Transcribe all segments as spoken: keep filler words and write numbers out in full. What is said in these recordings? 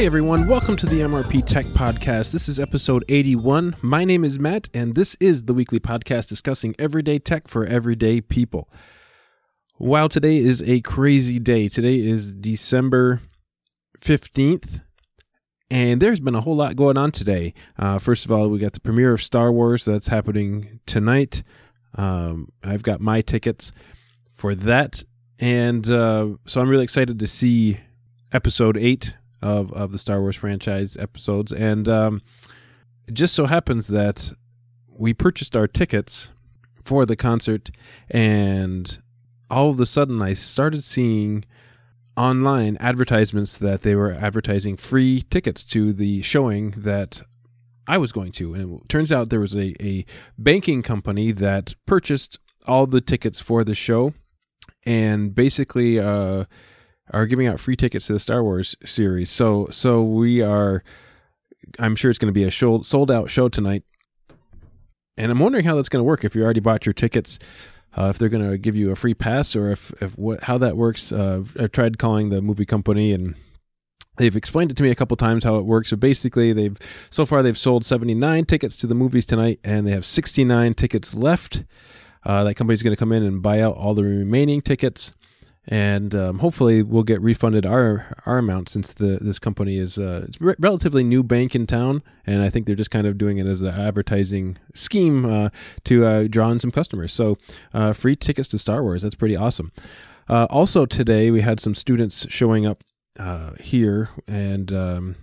Hi everyone, welcome to the M R P Tech Podcast. This is episode eighty-one. My name is Matt, and this is the weekly podcast discussing everyday tech for everyday people. Wow, today is a crazy day. Today is December fifteenth, and there's been a whole lot going on today. Uh, first of all, we got the premiere of Star Wars that's happening tonight. Um, I've got my tickets for that, and uh, so I'm really excited to see episode eight of, of the Star Wars franchise episodes. And um, it just so happens that we purchased our tickets for the concert, and all of a sudden I started seeing online advertisements that they were advertising free tickets to the showing that I was going to. And it turns out there was a, a banking company that purchased all the tickets for the show and basically uh, are giving out free tickets to the Star Wars series. So so we are, I'm sure it's going to be a show, sold out show tonight. And I'm wondering how that's going to work if you already bought your tickets, uh, if they're going to give you a free pass, or if, if what how that works. Uh, I've tried calling the movie company, and they've explained it to me a couple times how it works. So basically, they've so far they've sold seventy-nine tickets to the movies tonight, and they have sixty-nine tickets left. Uh, that company's going to come in and buy out all the remaining tickets, and um, hopefully we'll get refunded our our amount, since the this company is uh, it's a re- relatively new bank in town, and I think they're just kind of doing it as an advertising scheme uh, to uh, draw in some customers. So uh, free tickets to Star Wars, that's pretty awesome. Uh, also today we had some students showing up uh, here, and um,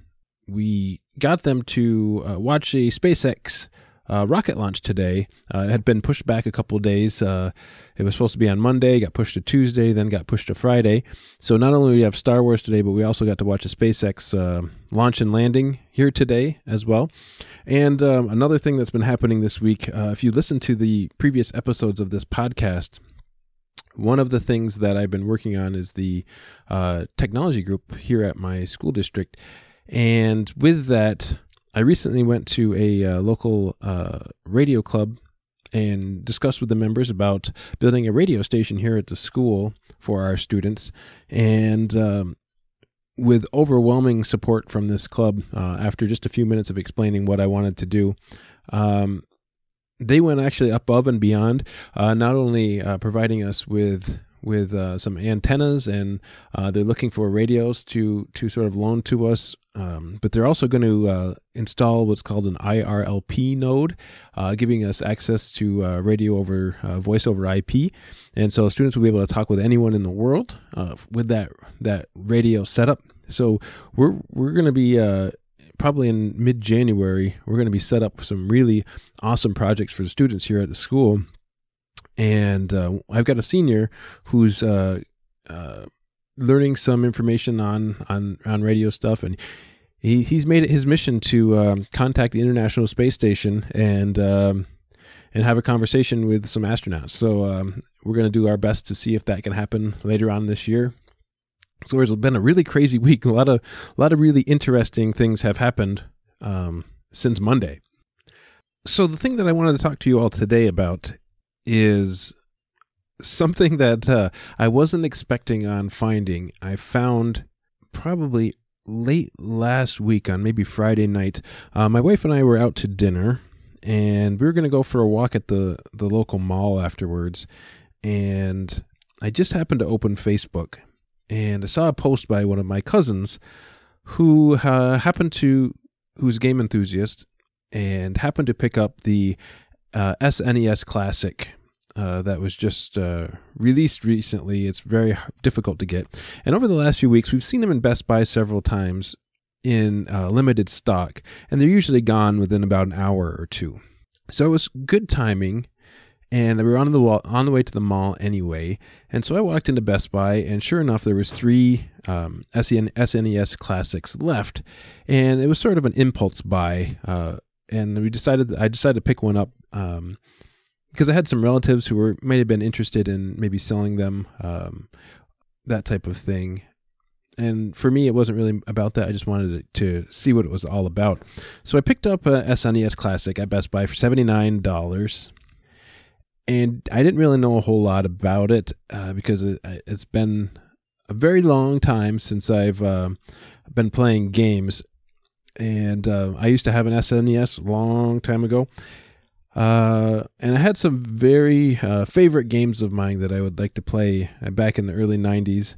we got them to uh, watch a SpaceX Uh, rocket launch today. Uh, it had been pushed back a couple of days. Uh, it was supposed to be on Monday, got pushed to Tuesday, then got pushed to Friday. So not only do we have Star Wars today, but we also got to watch a SpaceX uh, launch and landing here today as well. And um, another thing that's been happening this week, uh, if you listen to the previous episodes of this podcast, one of the things that I've been working on is the uh, technology group here at my school district. And with that, I recently went to a uh, local uh, radio club and discussed with the members about building a radio station here at the school for our students. And um, with overwhelming support from this club, uh, after just a few minutes of explaining what I wanted to do, um, they went actually above and beyond, uh, not only uh, providing us with with uh, some antennas, and uh, they're looking for radios to to sort of loan to us, um, but they're also going to uh, install what's called an I R L P node, uh, giving us access to uh, radio over uh, voice over I P, and so students will be able to talk with anyone in the world uh, with that that radio setup. So we're we're going to be uh, probably in mid-January, we're going to be set up for some really awesome projects for the students here at the school. And uh, I've got a senior who's uh, uh, learning some information on, on, on radio stuff, and he, he's made it his mission to um, contact the International Space Station and um, and have a conversation with some astronauts. So um, we're going to do our best to see if that can happen later on this year. So it's been a really crazy week. A lot of a lot of really interesting things have happened um, since Monday. So the thing that I wanted to talk to you all today about is something that uh, I wasn't expecting on finding. I found probably late last week on maybe Friday night. Uh, my wife and I were out to dinner, and we were going to go for a walk at the, the local mall afterwards. And I just happened to open Facebook, and I saw a post by one of my cousins who uh, happened to, who's a game enthusiast, and happened to pick up the uh, S N E S Classic Uh, that was just uh, released recently. It's very difficult to get. And over the last few weeks, we've seen them in Best Buy several times in uh, limited stock, and they're usually gone within about an hour or two. So it was good timing, and we were on the wall, on the way to the mall anyway. And so I walked into Best Buy, and sure enough, there was three um, S N E S Classics left, and it was sort of an impulse buy. Uh, and we decided, I decided to pick one up. Um, Because I had some relatives who were may have been interested in maybe selling them, um, that type of thing. And for me, it wasn't really about that. I just wanted to, to see what it was all about. So I picked up a S N E S Classic at Best Buy for seventy-nine dollars. And I didn't really know a whole lot about it uh, because it, it's been a very long time since I've uh, been playing games. And uh, I used to have an S N E S a long time ago. Uh, and I had some very uh, favorite games of mine that I would like to play back in the early nineties.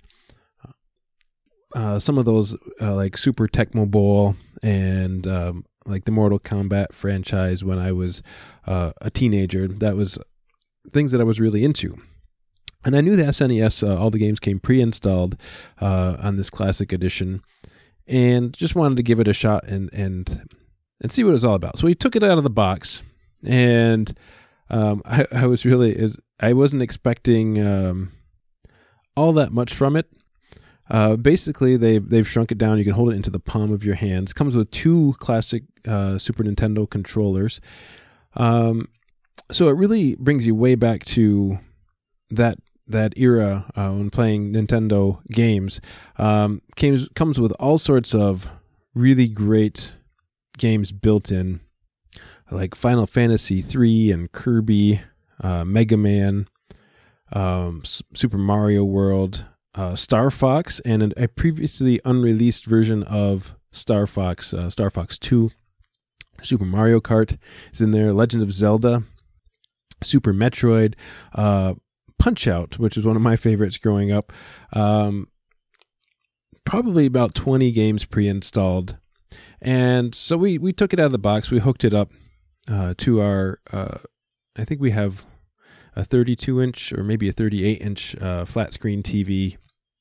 Uh, some of those, uh, like Super Tecmo Bowl and um, like the Mortal Kombat franchise when I was uh, a teenager. That was things that I was really into. And I knew the S N E S, uh, all the games came pre-installed uh, on this Classic Edition, and just wanted to give it a shot and and and see what it was all about. So we took it out of the box, and um, I, I was really is I wasn't expecting um, all that much from it. Uh, basically, they've they've shrunk it down. You can hold it into the palm of your hands. It comes with two classic uh, Super Nintendo controllers, um, so it really brings you way back to that. that era uh, when playing Nintendo games. Um, comes, comes with all sorts of really great games built in, like Final Fantasy three and Kirby, uh, Mega Man, um, S- Super Mario World, uh, Star Fox, and an, a previously unreleased version of Star Fox, uh, Star Fox two. Super Mario Kart is in there, Legend of Zelda, Super Metroid, uh, Punch-Out, which is one of my favorites growing up. Um, probably about twenty games pre-installed. And so we, we took it out of the box. We hooked it up uh, to our, uh, I think we have a thirty-two inch or maybe a thirty-eight inch uh, flat screen T V.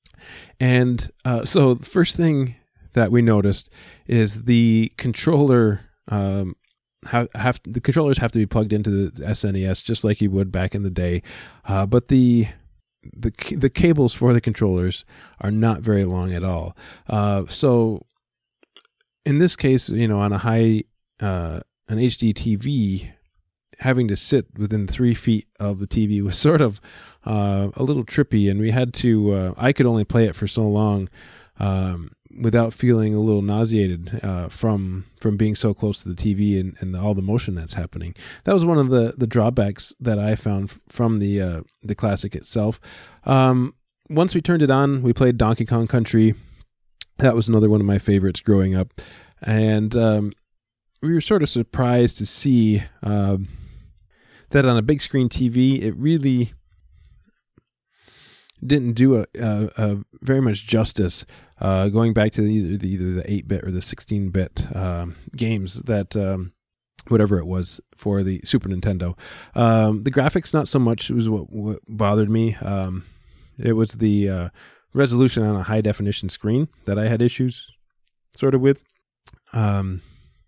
And uh, so the first thing that we noticed is the controller um, Have, have the controllers have to be plugged into the S N E S just like you would back in the day, uh, but the the the cables for the controllers are not very long at all. Uh, so in this case, you know, on a high uh, an H D T V, having to sit within three feet of the T V was sort of uh, a little trippy, and we had to. Uh, I could only play it for so long. Um, without feeling a little nauseated uh, from from being so close to the T V and, and all the motion that's happening. That was one of the, the drawbacks that I found from the uh, the Classic itself. Um, once we turned it on, we played Donkey Kong Country. That was another one of my favorites growing up. And um, we were sort of surprised to see uh, that on a big screen T V, it really didn't do a, a, a very much justice uh, going back to the, either the either the eight-bit or the sixteen-bit um, games that um, whatever it was for the Super Nintendo. Um, the graphics, not so much, was what, what bothered me. Um, it was the uh, resolution on a high-definition screen that I had issues sort of with. Um,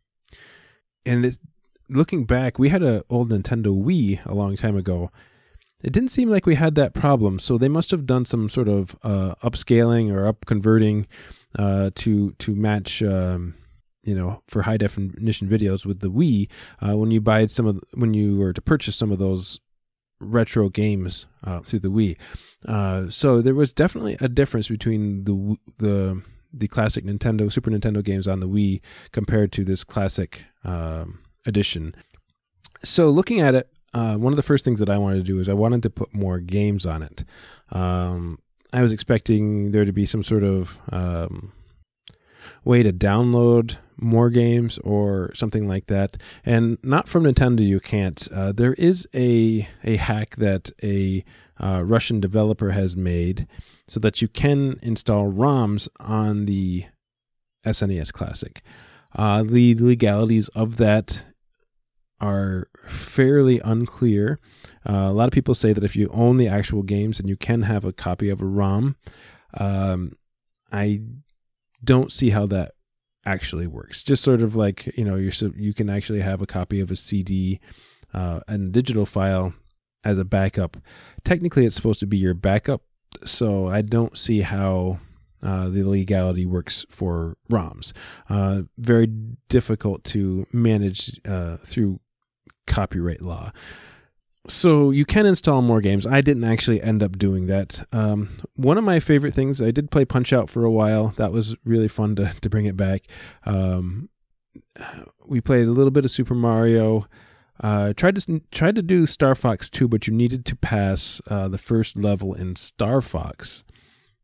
and it's, looking back, we had an old Nintendo Wii a long time ago. It didn't seem like we had that problem, so they must have done some sort of uh, upscaling or up converting uh, to to match, um, you know, for high definition videos with the Wii. Uh, when you buy some of, when you were to purchase some of those retro games uh, through the Wii, uh, so there was definitely a difference between the the the classic Nintendo Super Nintendo games on the Wii compared to this Classic um, edition. So looking at it. Uh, one of the first things that I wanted to do is I wanted to put more games on it. Um, I was expecting there to be some sort of um, way to download more games or something like that. And not from Nintendo, you can't. Uh, there is a a hack that a uh, Russian developer has made so that you can install ROMs on the S N E S Classic. Uh, the legalities of that are fairly unclear. Uh, a lot of people say that if you own the actual games, then you can have a copy of a ROM. Um, I don't see how that actually works. Just sort of like, you know, you're so you can actually have a copy of a C D uh, and a digital file as a backup. Technically, it's supposed to be your backup, so I don't see how uh, the legality works for ROMs. Uh, very difficult to manage uh, through copyright law. So you can install more games. I didn't actually end up doing that. Um, one of my favorite things, I did play Punch-Out for a while. That was really fun to, to bring it back. Um, we played a little bit of Super Mario. Uh, tried to tried to do Star Fox two, but you needed to pass uh, the first level in Star Fox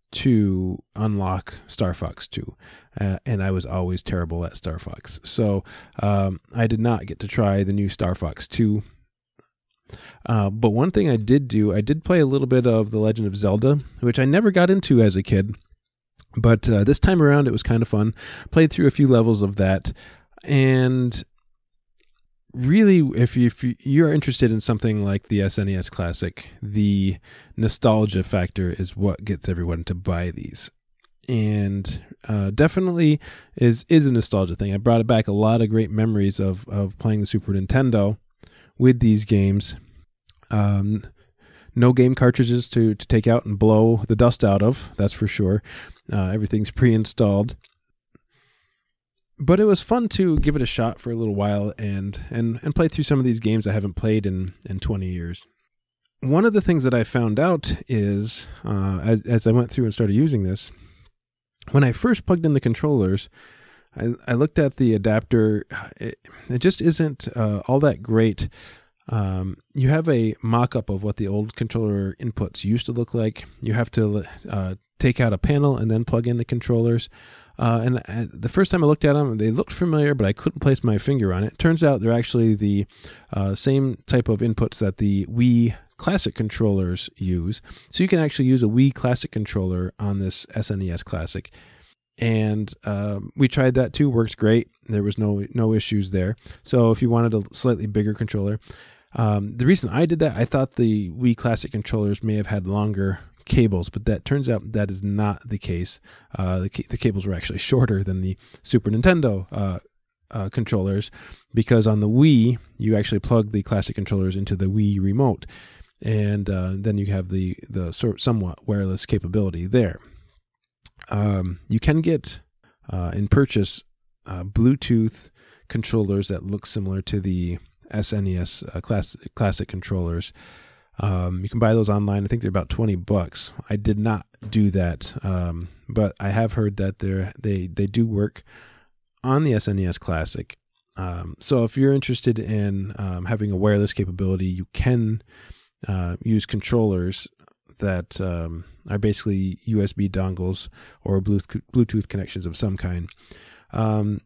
to unlock Star Fox two, uh, and I was always terrible at Star Fox. So um, I did not get to try the new Star Fox two. Uh, but one thing I did do, I did play a little bit of The Legend of Zelda, which I never got into as a kid. But uh, this time around, it was kind of fun. Played through a few levels of that. And really, if, you, if you're interested in something like the S N E S Classic, the nostalgia factor is what gets everyone to buy these. And uh, definitely is is a nostalgia thing. I brought back a lot of great memories of, of playing the Super Nintendo with these games. Um, no game cartridges to, to take out and blow the dust out of, that's for sure. Uh, everything's pre-installed. But it was fun to give it a shot for a little while and and, and play through some of these games I haven't played in, in twenty years. One of the things that I found out is, uh, as, as I went through and started using this, when I first plugged in the controllers, I, I looked at the adapter. It, it just isn't uh, all that great. Um, you have a mock-up of what the old controller inputs used to look like. You have to uh, take out a panel and then plug in the controllers. Uh, and uh, the first time I looked at them, they looked familiar, but I couldn't place my finger on it. Turns out they're actually the uh, same type of inputs that the Wii Classic controllers use. So you can actually use a Wii Classic controller on this S N E S Classic. And uh, we tried that too. Works great. There was no no issues there. So if you wanted a slightly bigger controller, um, the reason I did that, I thought the Wii Classic controllers may have had longer cables, but that turns out that is not the case. Uh, the, the cables were actually shorter than the Super Nintendo uh, uh, controllers, because on the Wii, you actually plug the Classic controllers into the Wii remote, and uh, then you have the, the sort somewhat wireless capability there. Um, you can get uh, and purchase uh, Bluetooth controllers that look similar to the S N E S uh, class, classic controllers. Um, you can buy those online. I think they're about twenty bucks. I did not do that, um, but I have heard that they're, they they do work on the S N E S Classic. Um, so if you're interested in um, having a wireless capability, you can uh, use controllers that um, are basically U S B dongles or Bluetooth, Bluetooth connections of some kind. Um,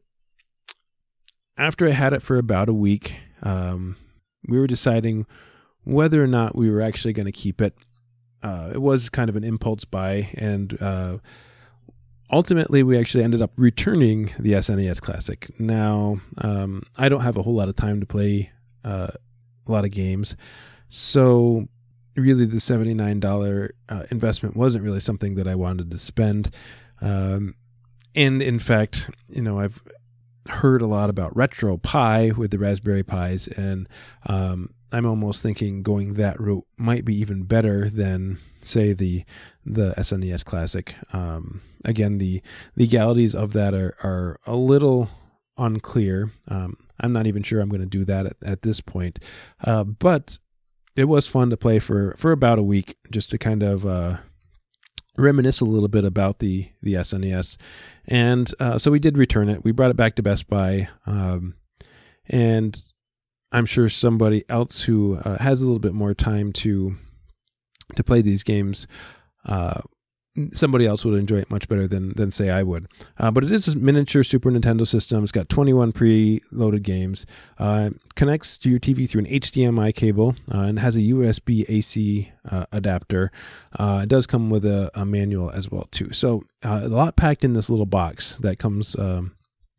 after I had it for about a week, um, we were deciding whether or not we were actually going to keep it. Uh, it was kind of an impulse buy, and uh, ultimately we actually ended up returning the S N E S Classic. Now, um, I don't have a whole lot of time to play uh, a lot of games, so really the seventy-nine dollars uh, investment wasn't really something that I wanted to spend. Um, and in fact, you know, I've heard a lot about RetroPie with the Raspberry Pis, and um, I'm almost thinking going that route might be even better than, say, the the S N E S Classic. Um, again, the legalities of that are, are a little unclear. Um, I'm not even sure I'm going to do that at, at this point. Uh, but it was fun to play for, for about a week, just to kind of uh, reminisce a little bit about the, the S N E S. And uh, so we did return it. We brought it back to Best Buy. Um, and I'm sure somebody else who uh, has a little bit more time to to play these games, uh, somebody else would enjoy it much better than than say I would. Uh, but it is a miniature Super Nintendo system. It's got twenty-one pre-loaded games. Uh, connects to your T V through an H D M I cable uh, and has a U S B A C uh, adapter. Uh, it does come with a, a manual as well too. So uh, a lot packed in this little box that comes Um,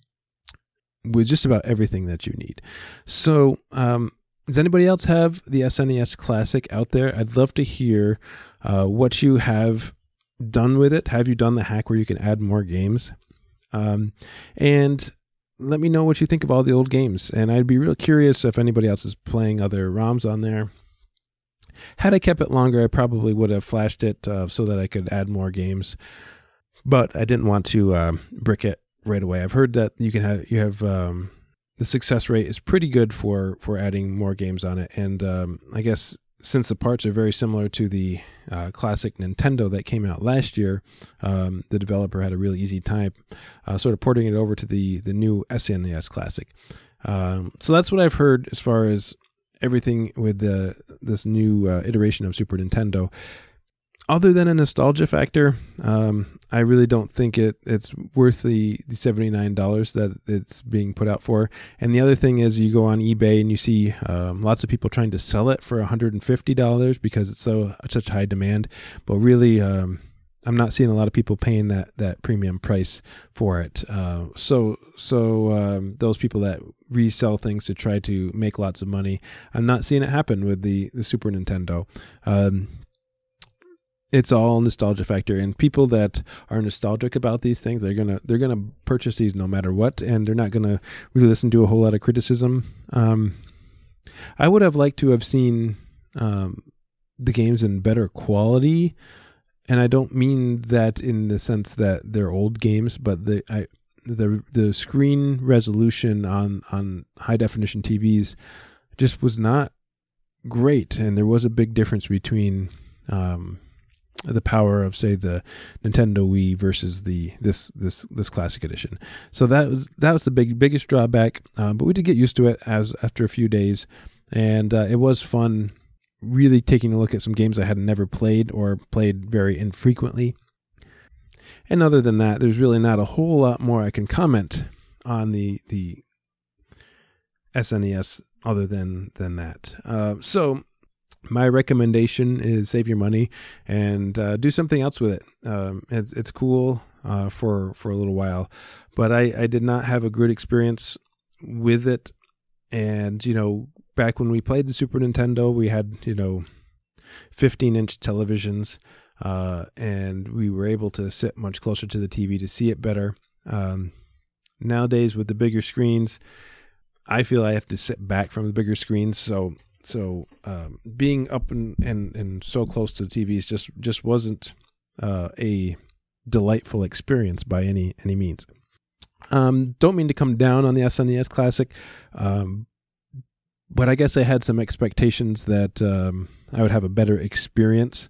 with just about everything that you need. So, um, does anybody else have the S N E S Classic out there? I'd love to hear uh, what you have done with it. Have you done the hack where you can add more games? Um, and let me know what you think of all the old games. And I'd be real curious if anybody else is playing other ROMs on there. Had I kept it longer, I probably would have flashed it uh, so that I could add more games. But I didn't want to uh, brick it right away. I've heard that you can have you have um, the success rate is pretty good for for adding more games on it, and um, I guess since the parts are very similar to the uh, classic Nintendo that came out last year, um, the developer had a really easy time uh, sort of porting it over to the the new S N E S Classic. Um, so that's what I've heard as far as everything with the this new uh, iteration of Super Nintendo. other than a nostalgia factor, um, I really don't think it it's worth the, the seventy-nine dollars that it's being put out for. And the other thing is, you go on eBay and you see um, lots of people trying to sell it for one hundred fifty dollars because it's so such high demand. But really, um, I'm not seeing a lot of people paying that that premium price for it. Uh, so so um, those people that resell things to try to make lots of money, I'm not seeing it happen with the the Super Nintendo. Um, It's all nostalgia factor, and people that are nostalgic about these things, they're gonna they're gonna purchase these no matter what, and they're not gonna really listen to a whole lot of criticism. Um, I would have liked to have seen um, the games in better quality, and I don't mean that in the sense that they're old games, but the I the the screen resolution on on high definition T Vs just was not great, and there was a big difference between Um, the power of, say, the Nintendo Wii versus the this this this classic edition. So that was that was the big biggest drawback. Uh, but we did get used to it as after a few days, and uh, it was fun, really taking a look at some games I had never played or played very infrequently. And other than that, there's really not a whole lot more I can comment on the the S N E S other than than that. Uh, so. My recommendation is save your money and uh, do something else with it. Um, it's it's cool uh, for for a little while, but I, I did not have a good experience with it. And you know, back when we played the Super Nintendo, we had you know fifteen inch televisions, uh, and we were able to sit much closer to the T V to see it better. Um, nowadays, with the bigger screens, I feel I have to sit back from the bigger screens, so. So um, being up and, and, and so close to the T Vs just, just wasn't uh, a delightful experience by any any means. Um, don't mean to come down on the S N E S Classic, um, but I guess I had some expectations that um, I would have a better experience.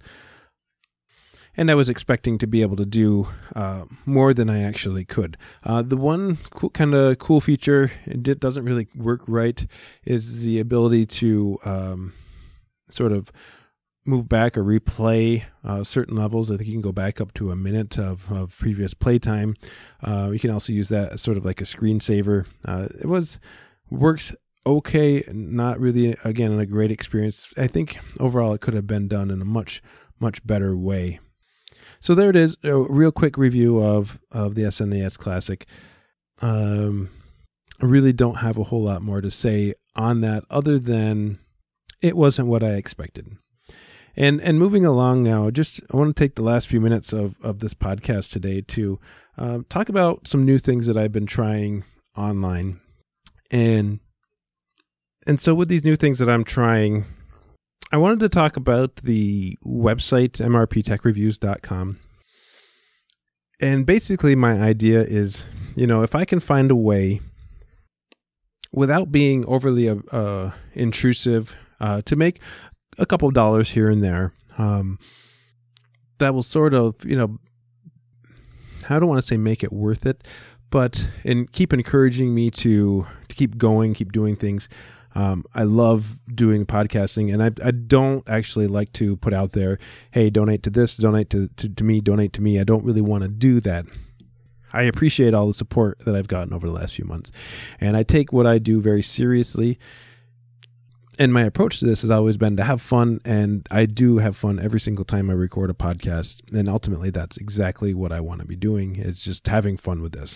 And I was expecting to be able to do uh, more than I actually could. Uh, the one cool, kind of cool feature, it doesn't really work right, is the ability to um, sort of move back or replay uh, certain levels. I think you can go back up to a minute of, of previous playtime. Uh, you can also use that as sort of like a screensaver. Uh, it was works okay, not really, again, a great experience. I think overall it could have been done in a much, much better way. So there it is, a real quick review of, of the S N E S Classic. Um, I really don't have a whole lot more to say on that other than it wasn't what I expected. And and moving along now, just I want to take the last few minutes of, of this podcast today to uh, talk about some new things that I've been trying online. And, and so with these new things that I'm trying, I wanted to talk about the website, M R P tech reviews dot com. And basically my idea is, you know, if I can find a way without being overly uh, intrusive uh, to make a couple of dollars here and there, um, that will sort of, you know, I don't want to say make it worth it, but and keep encouraging me to, to keep going, keep doing things. Um, I love doing podcasting, and I, I don't actually like to put out there, hey, donate to this, donate to, to, to me, donate to me. I don't really want to do that. I appreciate all the support that I've gotten over the last few months, and I take what I do very seriously. And my approach to this has always been to have fun, and I do have fun every single time I record a podcast. And ultimately, that's exactly what I want to be doing, is just having fun with this.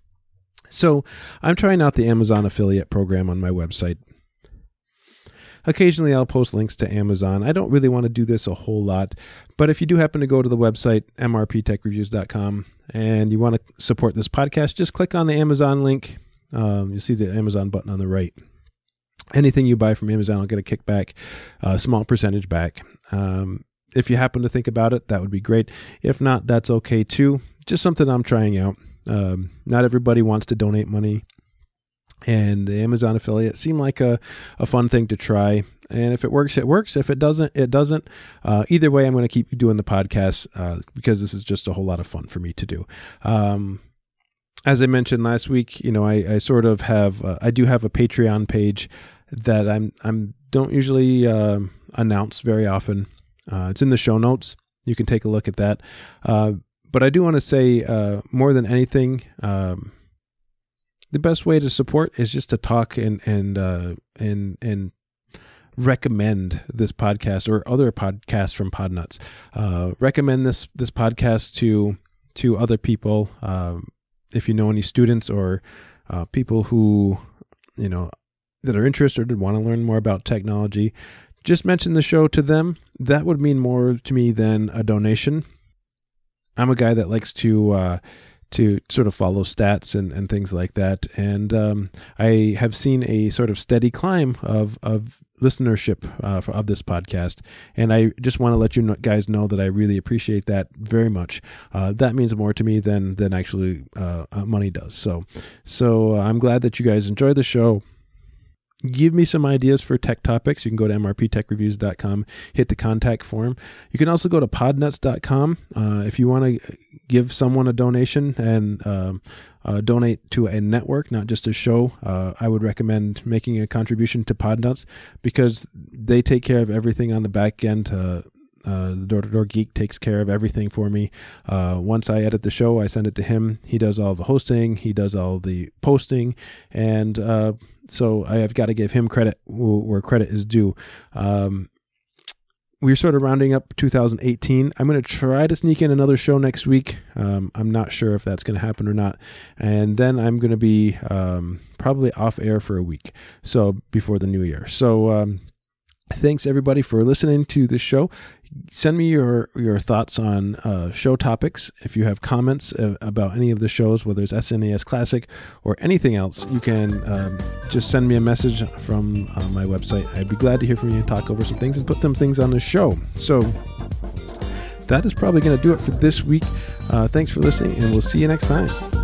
So I'm trying out the Amazon affiliate program on my website. Occasionally, I'll post links to Amazon. I don't really want to do this a whole lot, but if you do happen to go to the website, M R P tech reviews dot com, and you want to support this podcast, just click on the Amazon link. Um, you'll see the Amazon button on the right. Anything you buy from Amazon, I'll get a kickback, a small percentage back. Um, if you happen to think about it, that would be great. If not, that's okay too. Just something I'm trying out. Um, not everybody wants to donate money. And the Amazon affiliate seemed like a, a fun thing to try. And if it works, it works. If it doesn't, it doesn't. Uh, either way, I'm going to keep doing the podcast uh, because this is just a whole lot of fun for me to do. Um, as I mentioned last week, you know, I, I sort of have, uh, I do have a Patreon page that I'm, I'm don't usually uh, announce very often. Uh, it's in the show notes. you can take a look at that. Uh, but I do want to say, uh, more than anything, um, the best way to support is just to talk and and uh, and and recommend this podcast or other podcasts from Podnuts. Uh, recommend this this podcast to to other people. Um, if you know any students or uh, people who you know that are interested and want to learn more about technology, just mention the show to them. That would mean more to me than a donation. I'm a guy that likes to uh, to sort of follow stats and, and things like that. And um, I have seen a sort of steady climb of, of listenership uh, for, of this podcast. And I just want to let you know, guys know that I really appreciate that very much. Uh, that means more to me than than actually uh, money does. So, so I'm glad that you guys enjoy the show. Give me some ideas for tech topics. You can go to m r p tech reviews dot com, hit the contact form. You can also go to podnuts dot com uh, if you want to give someone a donation and um, uh, donate to a network, not just a show. Uh, I would recommend making a contribution to Podnuts because they take care of everything on the back end. Uh, Uh, the Door-to-Door Geek takes care of everything for me. Uh, once I edit the show, I send it to him. He does all the hosting. He does all the posting. And uh, so I have got to give him credit where credit is due. Um, we're sort of rounding up two thousand eighteen. I'm going to try to sneak in another show next week. Um, I'm not sure if that's going to happen or not. And then I'm going to be um, probably off air for a week. So before the new year. So um, thanks everybody for listening to this show. Send me your, your thoughts on uh, show topics. If you have comments uh, about any of the shows, whether it's S N E S Classic or anything else, you can um, just send me a message from uh, my website. I'd be glad to hear from you and talk over some things and put them things on the show. So that is probably going to do it for this week. Uh, thanks for listening, and we'll see you next time.